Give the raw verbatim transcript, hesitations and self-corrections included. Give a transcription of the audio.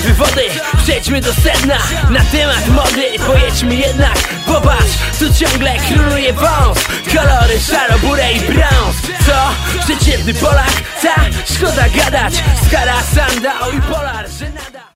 łyżwy wody, przejdźmy do sedna. Na temat mody pojedźmy jednak. Popatrz, tu ciągle króluje wąs. Kolory szaro, burę i brąz. Co? Przeciętny Polak? Ta? Szkoda gadać. Skara, sandał i polar, że nada.